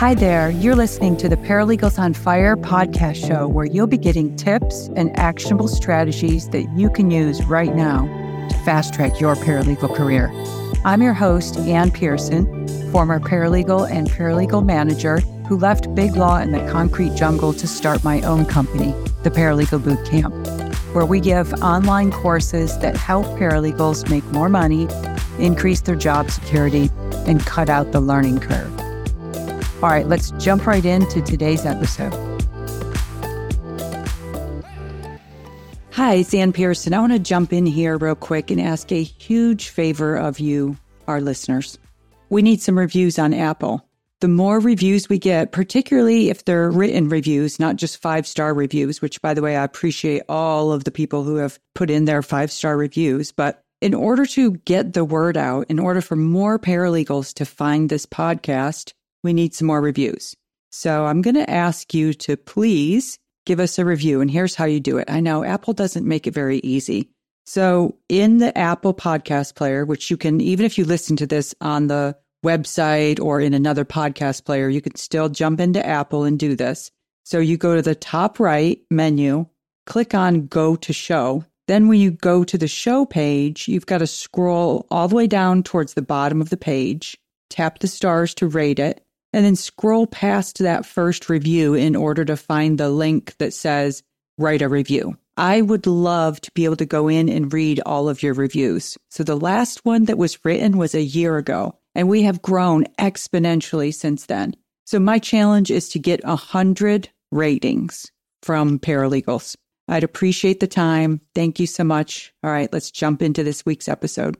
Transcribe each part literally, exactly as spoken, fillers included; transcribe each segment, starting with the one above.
Hi there, you're listening to the Paralegals on Fire podcast show where you'll be getting tips and actionable strategies that you can use right now to fast track your paralegal career. I'm your host, Ann Pearson, former paralegal and paralegal manager who left big law in the concrete jungle to start my own company, the Paralegal Boot Camp, where we give online courses that help paralegals make more money, increase their job security, and cut out the learning curve. All right, let's jump right into today's episode. Hi, it's Ann Pearson. I want to jump in here real quick and ask a huge favor of you, our listeners. We need some reviews on Apple. The more reviews we get, particularly if they're written reviews, not just five-star reviews, which, by the way, I appreciate all of the people who have put in their five-star reviews. But in order to get the word out, in order for more paralegals to find this podcast, we need some more reviews. So I'm going to ask you to please give us a review. And here's how you do it. I know Apple doesn't make it very easy. So in the Apple podcast player, which you can, even if you listen to this on the website or in another podcast player, you can still jump into Apple and do this. So you go to the top right menu, click on Go to Show. Then when you go to the show page, you've got to scroll all the way down towards the bottom of the page, tap the stars to rate it, and then scroll past that first review in order to find the link that says write a review. I would love to be able to go in and read all of your reviews. So the last one that was written was a year ago, and we have grown exponentially since then. So my challenge is to get one hundred ratings from paralegals. I'd appreciate the time. Thank you so much. All right, let's jump into this week's episode.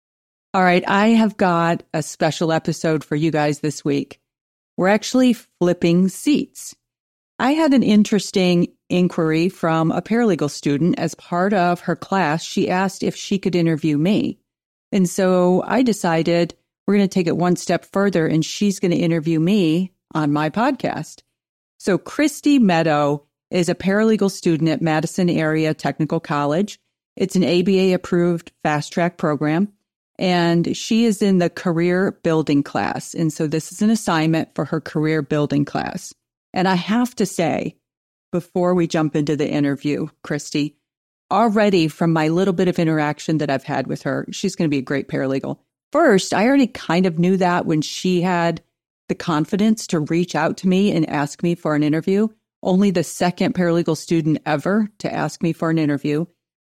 All right, I have got a special episode for you guys this week. We're actually flipping seats. I had an interesting inquiry from a paralegal student. As part of her class, she asked if she could interview me. And so I decided we're going to take it one step further, and she's going to interview me on my podcast. So Christy Meadow is a paralegal student at Madison Area Technical College. It's an A B A-approved fast-track program. And she is in the career building class. And so this is an assignment for her career building class. And I have to say, before we jump into the interview, Christy, already from my little bit of interaction that I've had with her, she's going to be a great paralegal. First, I already kind of knew that when she had the confidence to reach out to me and ask me for an interview. Only the second paralegal student ever to ask me for an interview.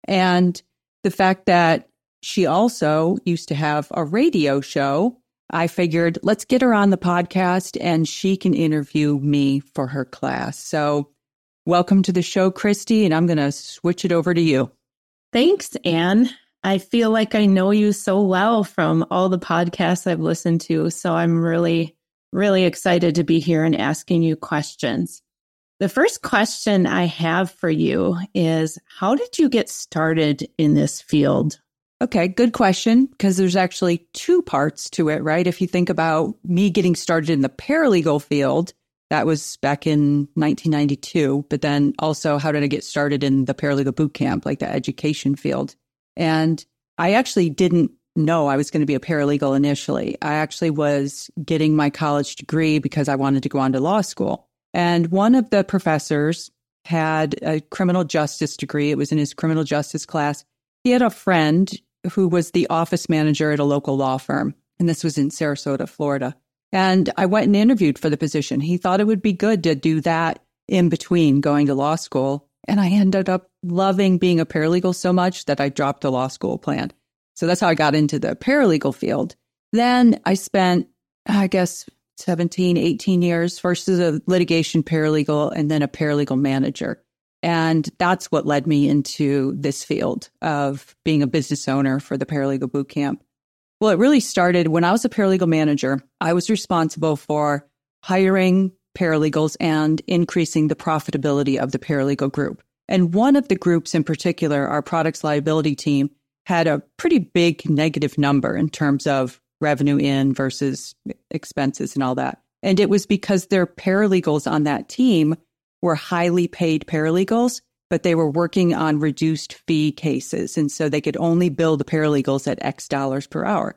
And the fact that she also used to have a radio show. I figured, let's get her on the podcast and she can interview me for her class. So welcome to the show, Christy, and I'm going to switch it over to you. Thanks, Ann. I feel like I know you so well from all the podcasts I've listened to. So I'm really, really excited to be here and asking you questions. The first question I have for you is, how did you get started in this field? Okay, good question, because there's actually two parts to it, right? If you think about me getting started in the paralegal field, that was back in nineteen ninety-two, but then also how did I get started in the paralegal boot camp, like the education field? And I actually didn't know I was going to be a paralegal initially. I actually was getting my college degree because I wanted to go on to law school. And one of the professors had a criminal justice degree. It was in his criminal justice class. He had a friend who was the office manager at a local law firm. And this was in Sarasota, Florida. And I went and interviewed for the position. He thought it would be good to do that in between going to law school. And I ended up loving being a paralegal so much that I dropped the law school plan. So that's how I got into the paralegal field. Then I spent, I guess, seventeen, eighteen years, first as a litigation paralegal and then a paralegal manager. And that's what led me into this field of being a business owner for the Paralegal Boot Camp. Well, it really started when I was a paralegal manager. I was responsible for hiring paralegals and increasing the profitability of the paralegal group. And one of the groups in particular, our products liability team, had a pretty big negative number in terms of revenue in versus expenses and all that. And it was because their paralegals on that team were highly paid paralegals, but they were working on reduced fee cases. And so they could only bill the paralegals at X dollars per hour.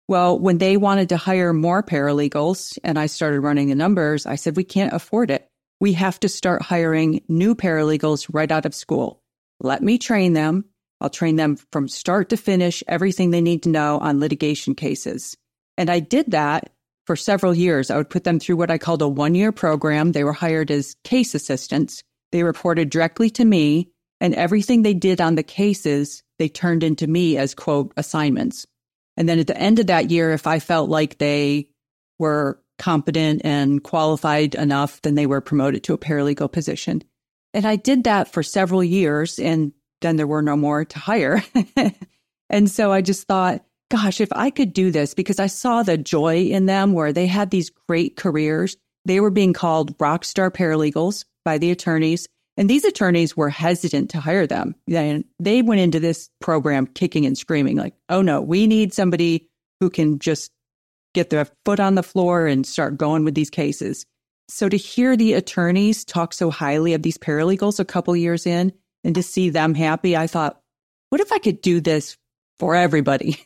Well, when they wanted to hire more paralegals and I started running the numbers, I said, we can't afford it. We have to start hiring new paralegals right out of school. Let me train them. I'll train them from start to finish, everything they need to know on litigation cases. And I did that for several years. I would put them through what I called a one-year program. They were hired as case assistants. They reported directly to me, and everything they did on the cases, they turned into me as, quote, assignments. And then at the end of that year, if I felt like they were competent and qualified enough, then they were promoted to a paralegal position. And I did that for several years, and then there were no more to hire. And so I just thought, gosh, if I could do this, because I saw the joy in them where they had these great careers. They were being called rock star paralegals by the attorneys. And these attorneys were hesitant to hire them. They went into this program kicking and screaming like, oh no, we need somebody who can just get their foot on the floor and start going with these cases. So to hear the attorneys talk so highly of these paralegals a couple years in and to see them happy, I thought, what if I could do this for everybody?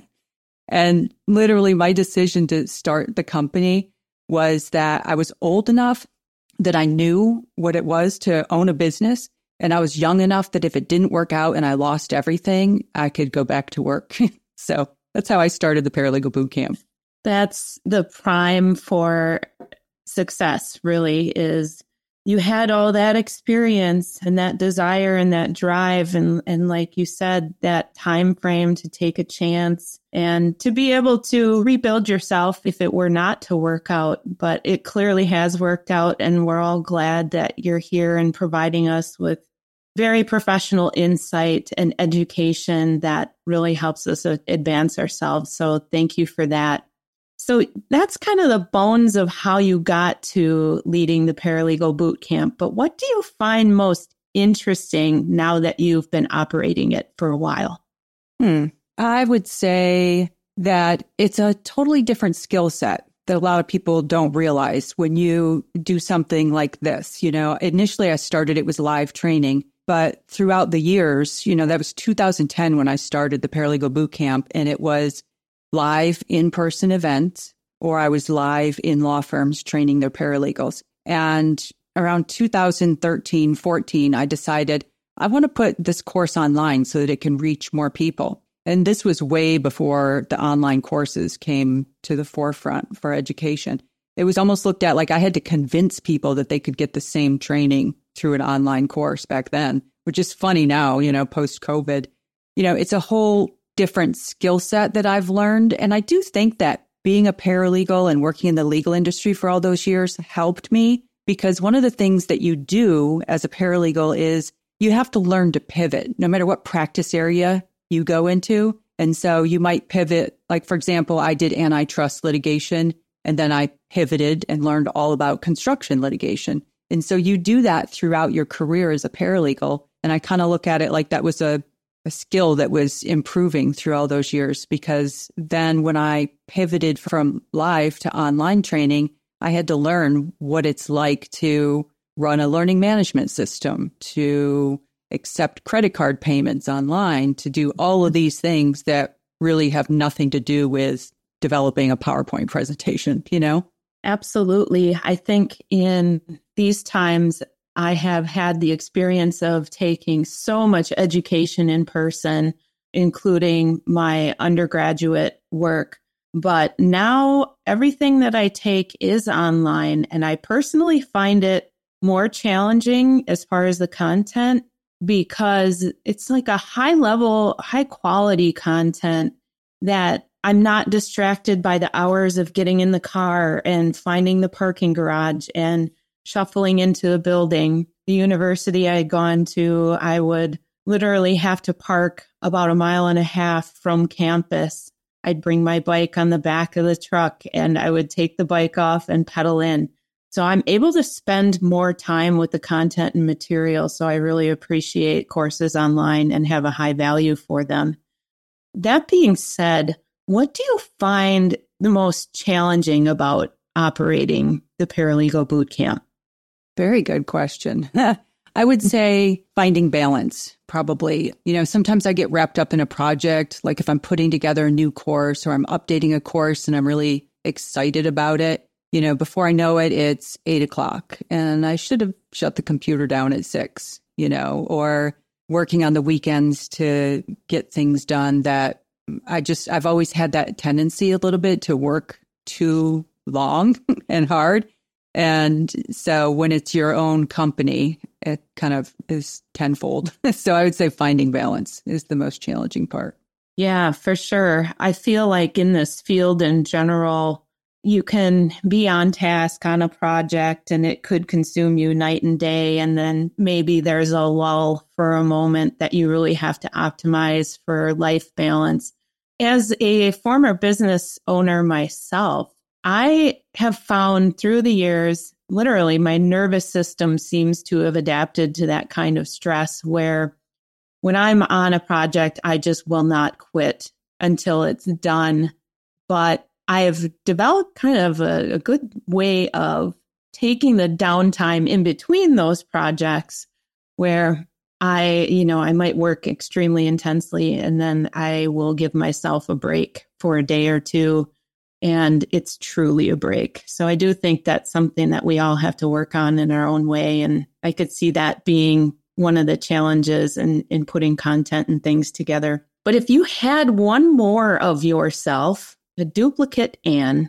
And literally my decision to start the company was that I was old enough that I knew what it was to own a business. And I was young enough that if it didn't work out and I lost everything, I could go back to work. So that's how I started the Paralegal Bootcamp. That's the prime for success, really, is you had all that experience and that desire and that drive. And, and like you said, that time frame to take a chance and to be able to rebuild yourself if it were not to work out. But it clearly has worked out. And we're all glad that you're here and providing us with very professional insight and education that really helps us advance ourselves. So thank you for that. So that's kind of the bones of how you got to leading the Paralegal Bootcamp. But what do you find most interesting now that you've been operating it for a while? Hmm. I would say that it's a totally different skill set that a lot of people don't realize when you do something like this. You know, initially I started, it was live training, but throughout the years, you know, that was two thousand ten when I started the Paralegal Bootcamp, and it was live in-person events, or I was live in law firms training their paralegals. And around two thousand thirteen, fourteen, I decided I want to put this course online so that it can reach more people. And this was way before the online courses came to the forefront for education. It was almost looked at like I had to convince people that they could get the same training through an online course back then, which is funny now, you know, post-COVID. You know, it's a whole different skill set that I've learned. And I do think that being a paralegal and working in the legal industry for all those years helped me, because one of the things that you do as a paralegal is you have to learn to pivot no matter what practice area you go into. And so you might pivot, like, for example, I did antitrust litigation, and then I pivoted and learned all about construction litigation. And so you do that throughout your career as a paralegal. And I kind of look at it like that was a a skill that was improving through all those years, because then when I pivoted from live to online training, I had to learn what it's like to run a learning management system, to accept credit card payments online, to do all of these things that really have nothing to do with developing a PowerPoint presentation, you know? Absolutely. I think in these times, I have had the experience of taking so much education in person, including my undergraduate work. But now everything that I take is online, and I personally find it more challenging as far as the content, because it's like a high level, high quality content that I'm not distracted by the hours of getting in the car and finding the parking garage and shuffling into a building. The university I had gone to, I would literally have to park about a mile and a half from campus. I'd bring my bike on the back of the truck and I would take the bike off and pedal in. So I'm able to spend more time with the content and material. So I really appreciate courses online and have a high value for them. That being said, what do you find the most challenging about operating the Paralegal Bootcamp? Very good question. I would say finding balance, probably. You know, sometimes I get wrapped up in a project, like if I'm putting together a new course or I'm updating a course and I'm really excited about it. You know, before I know it, it's eight o'clock and I should have shut the computer down at six, you know, or working on the weekends to get things done that I just, I've always had that tendency a little bit to work too long and hard. And so when it's your own company, it kind of is tenfold. So I would say finding balance is the most challenging part. Yeah, for sure. I feel like in this field in general, you can be on task on a project and it could consume you night and day. And then maybe there's a lull for a moment that you really have to optimize for life balance. As a former business owner myself, I have found through the years, literally my nervous system seems to have adapted to that kind of stress where when I'm on a project, I just will not quit until it's done. But I've developed kind of a, a good way of taking the downtime in between those projects where I, you know, I might work extremely intensely and then I will give myself a break for a day or two. And it's truly a break. So I do think that's something that we all have to work on in our own way. And I could see that being one of the challenges in, in putting content and things together. But if you had one more of yourself, a duplicate Ann,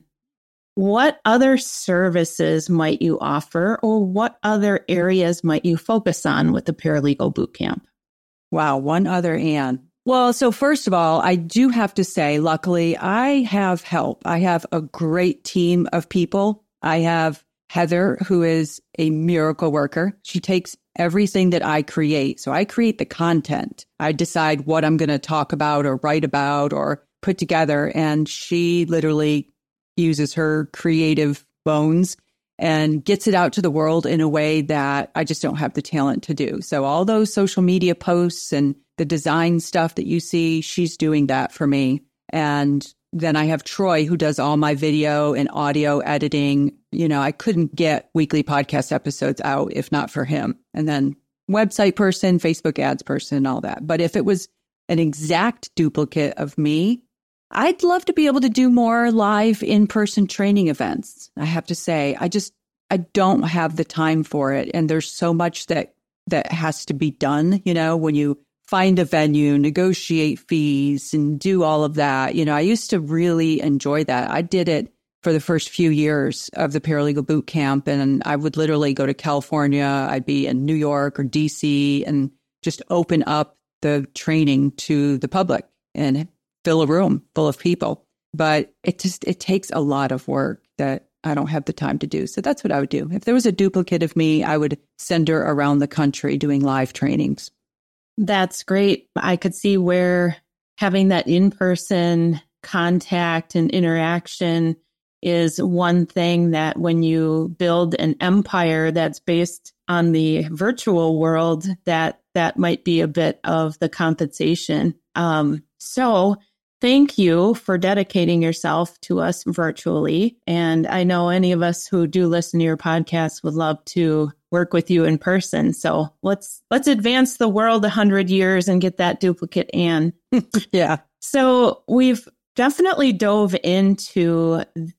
what other services might you offer or what other areas might you focus on with the Paralegal Bootcamp? Wow, one other Ann. Well, so first of all, I do have to say, luckily, I have help. I have a great team of people. I have Heather, who is a miracle worker. She takes everything that I create. So I create the content. I decide what I'm going to talk about or write about or put together. And she literally uses her creative bones and gets it out to the world in a way that I just don't have the talent to do. So all those social media posts and the design stuff that you see, she's doing that for me. And then I have Troy, who does all my video and audio editing. You know, I couldn't get weekly podcast episodes out if not for him. And then website person, Facebook ads person, all that. But if it was an exact duplicate of me, I'd love to be able to do more live in-person training events. I have to say, I just, I don't have the time for it. And there's so much that, that has to be done, you know, when you find a venue, negotiate fees and do all of that. You know, I used to really enjoy that. I did it for the first few years of the Paralegal Bootcamp. And I would literally go to California. I'd be in New York or D C and just open up the training to the public and fill a room full of people. But it just, it takes a lot of work that I don't have the time to do. So that's what I would do. If there was a duplicate of me, I would send her around the country doing live trainings. That's great. I could see where having that in-person contact and interaction is one thing that when you build an empire that's based on the virtual world, that that might be a bit of the compensation. Um, so thank you for dedicating yourself to us virtually. And I know any of us who do listen to your podcast would love to work with you in person. So let's let's advance the world a hundred years and get that duplicate Ann. Yeah. So we've definitely dove into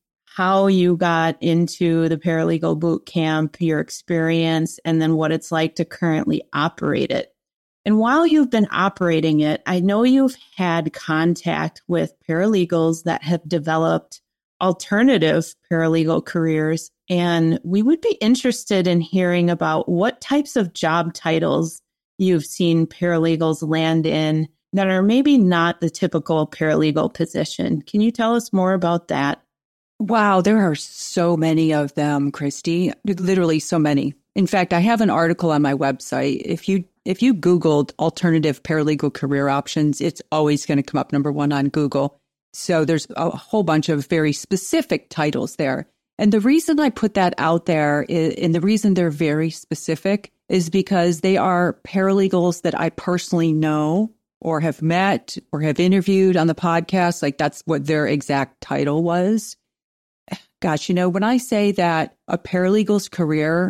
how you got into the Paralegal Bootcamp, your experience, and then what it's like to currently operate it. And while you've been operating it, I know you've had contact with paralegals that have developed alternative paralegal careers. And we would be interested in hearing about what types of job titles you've seen paralegals land in that are maybe not the typical paralegal position. Can you tell us more about that? Wow, there are so many of them, Christy. Literally so many. In fact, I have an article on my website. If you if you Googled alternative paralegal career options, it's always going to come up number one on Google. So there's a whole bunch of very specific titles there. And the reason I put that out there is, and the reason they're very specific is because they are paralegals that I personally know or have met or have interviewed on the podcast. Like that's what their exact title was. Gosh, you know, when I say that a paralegal's career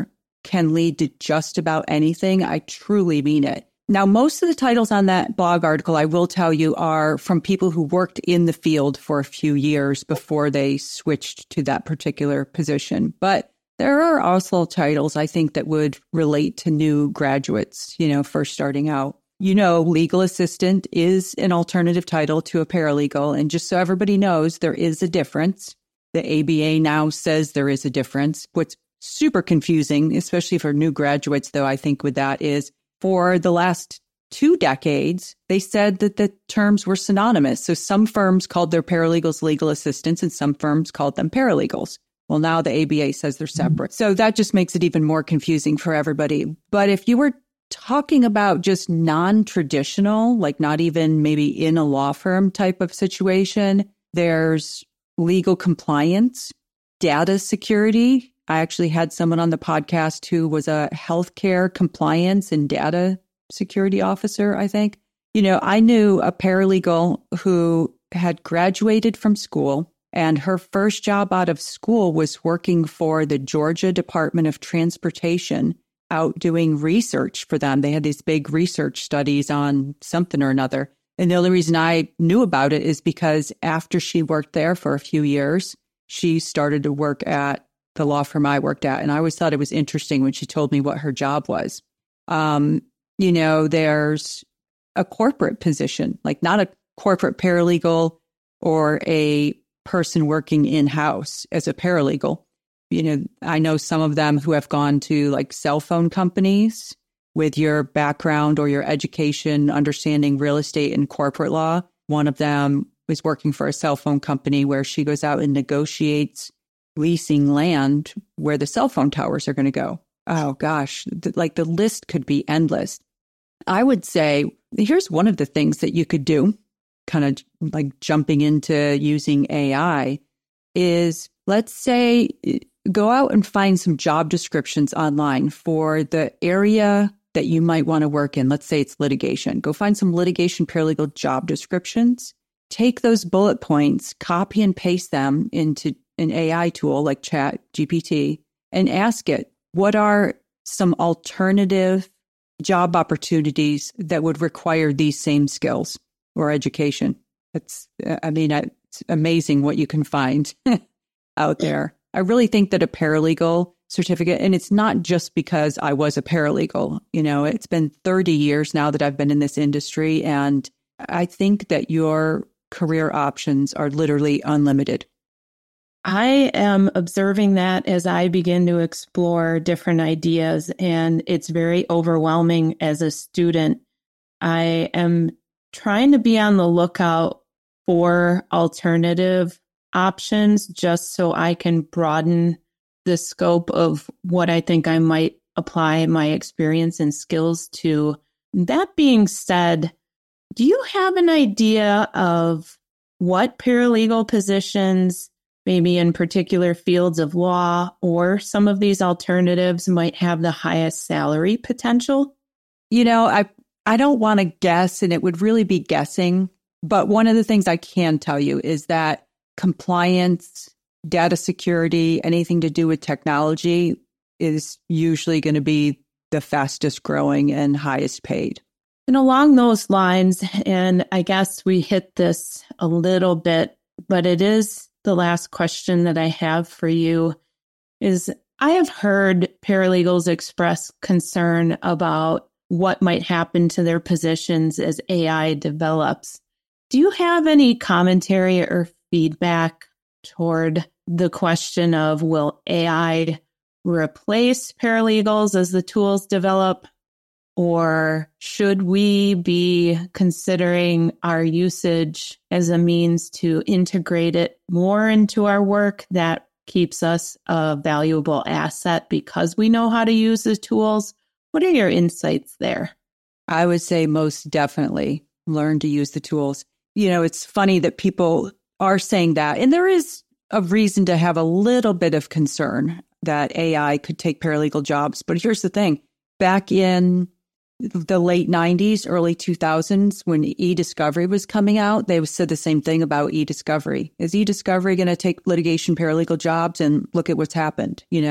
can lead to just about anything. I truly mean it. Now, most of the titles on that blog article, I will tell you, are from people who worked in the field for a few years before they switched to that particular position. But there are also titles, I think, that would relate to new graduates, you know, first starting out. You know, legal assistant is an alternative title to a paralegal. And just so everybody knows, there is a difference. The A B A now says there is a difference. What's super confusing, especially for new graduates, though, I think with that is for the last two decades, they said that the terms were synonymous. So some firms called their paralegals legal assistants and some firms called them paralegals. Well, now the A B A says they're separate. So that just makes it even more confusing for everybody. But if you were talking about just non-traditional, like not even maybe in a law firm type of situation, there's legal compliance, data security. I actually had someone on the podcast who was a healthcare compliance and data security officer, I think. You know, I knew a paralegal who had graduated from school, and her first job out of school was working for the Georgia Department of Transportation, out doing research for them. They had these big research studies on something or another. And the only reason I knew about it is because after she worked there for a few years, she started to work at the law firm I worked at. And I always thought it was interesting when she told me what her job was. Um, you know, there's a corporate position, like not a corporate paralegal or a person working in-house as a paralegal. You know, I know some of them who have gone to like cell phone companies with your background or your education, understanding real estate and corporate law. One of them was working for a cell phone company where she goes out and negotiates leasing land where the cell phone towers are going to go. Oh, gosh, th- like the list could be endless. I would say, here's one of the things that you could do, kind of like jumping into using A I, is let's say go out and find some job descriptions online for the area that you might want to work in. Let's say it's litigation. Go find some litigation paralegal job descriptions. Take those bullet points, copy and paste them into an A I tool like Chat G P T, and ask it, what are some alternative job opportunities that would require these same skills or education? It's, I mean, it's amazing what you can find out there. I really think that a paralegal certificate, and it's not just because I was a paralegal, you know, it's been thirty years now that I've been in this industry, and I think that your career options are literally unlimited. I am observing that as I begin to explore different ideas, and it's very overwhelming as a student. I am trying to be on the lookout for alternative options just so I can broaden the scope of what I think I might apply my experience and skills to. That being said, do you have an idea of what paralegal positions, maybe in particular fields of law or some of these alternatives, might have the highest salary potential? You know, I I don't want to guess, and it would really be guessing. But one of the things I can tell you is that compliance, data security, anything to do with technology is usually going to be the fastest growing and highest paid. And along those lines, and I guess we hit this a little bit, but it is the last question that I have for you, is I have heard paralegals express concern about what might happen to their positions as A I develops. Do you have any commentary or feedback toward the question of, will A I replace paralegals as the tools develop? Or should we be considering our usage as a means to integrate it more into our work that keeps us a valuable asset because we know how to use the tools? What are your insights there? I would say most definitely learn to use the tools. You know, it's funny that people are saying that, and there is a reason to have a little bit of concern that A I could take paralegal jobs. But here's the thing. Back in the late nineties, early two thousands, when e-discovery was coming out, they said the same thing about e-discovery. Is e-discovery going to take litigation paralegal jobs? And look at what's happened, you know?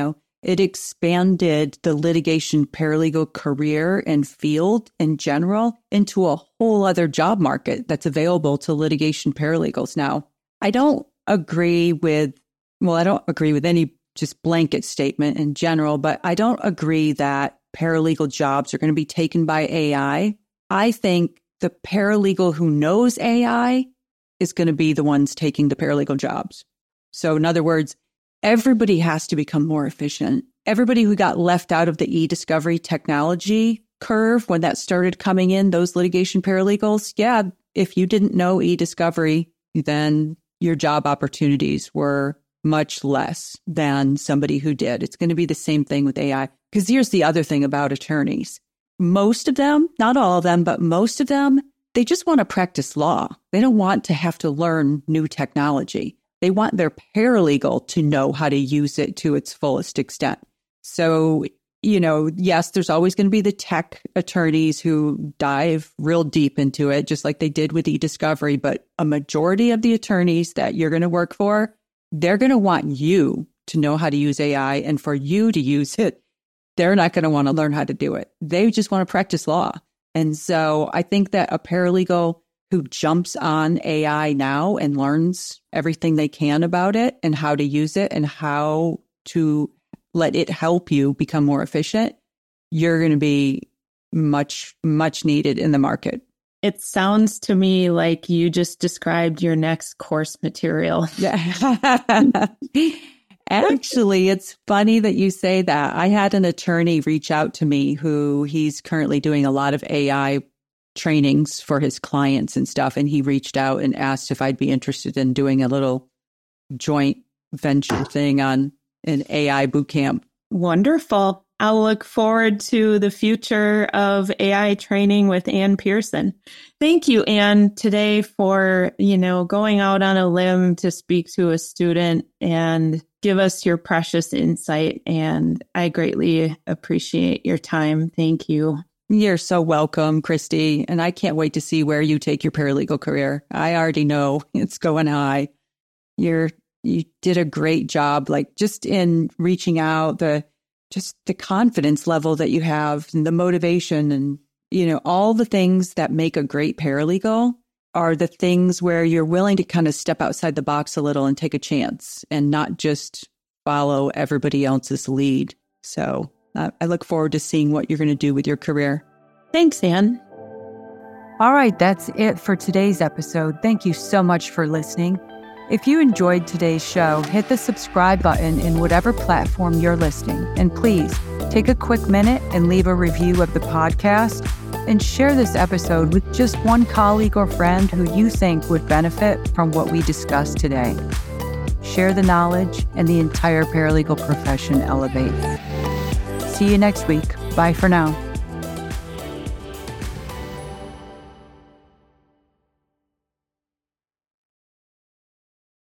It expanded the litigation paralegal career and field in general into a whole other job market that's available to litigation paralegals now. I don't agree with, well, I don't agree with any just blanket statement in general, but I don't agree that paralegal jobs are going to be taken by A I. I think the paralegal who knows A I is going to be the ones taking the paralegal jobs. So in other words, everybody has to become more efficient. Everybody who got left out of the e-discovery technology curve when that started coming in, those litigation paralegals, yeah, if you didn't know e-discovery, then your job opportunities were much less than somebody who did. It's going to be the same thing with A I. Because here's the other thing about attorneys. Most of them, not all of them, but most of them, they just want to practice law. They don't want to have to learn new technology. They want their paralegal to know how to use it to its fullest extent. So, you know, yes, there's always going to be the tech attorneys who dive real deep into it, just like they did with e-discovery. But a majority of the attorneys that you're going to work for, they're going to want you to know how to use A I. And for you to use it, they're not going to want to learn how to do it. They just want to practice law. And so I think that a paralegal who jumps on A I now and learns everything they can about it and how to use it and how to let it help you become more efficient, you're going to be much, much needed in the market. It sounds to me like you just described your next course material. Yeah. Actually, it's funny that you say that. I had an attorney reach out to me who he's currently doing a lot of A I trainings for his clients and stuff. And he reached out and asked if I'd be interested in doing a little joint venture thing on an A I boot camp. Wonderful. I'll look forward to the future of A I training with Ann Pearson. Thank you, Ann, today for, you know, going out on a limb to speak to a student and give us your precious insight. And I greatly appreciate your time. Thank you. You're so welcome, Christy. And I can't wait to see where you take your paralegal career. I already know it's going high. You're, you did a great job, like just in reaching out, the just the confidence level that you have and the motivation and, you know, all the things that make a great paralegal are the things where you're willing to kind of step outside the box a little and take a chance and not just follow everybody else's lead. So uh, I look forward to seeing what you're going to do with your career. Thanks, Ann. All right, that's it for today's episode. Thank you so much for listening. If you enjoyed today's show, hit the subscribe button in whatever platform you're listening. And please take a quick minute and leave a review of the podcast and share this episode with just one colleague or friend who you think would benefit from what we discussed today. Share the knowledge and the entire paralegal profession elevates. See you next week. Bye for now.